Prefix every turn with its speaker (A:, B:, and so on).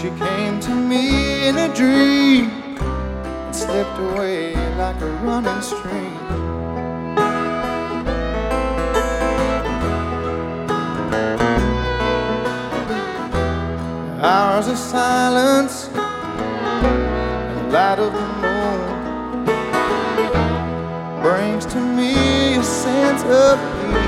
A: She came to me in a dream and slipped away like a running stream. Hours of silence and the light of the moon brings to me a sense of peace.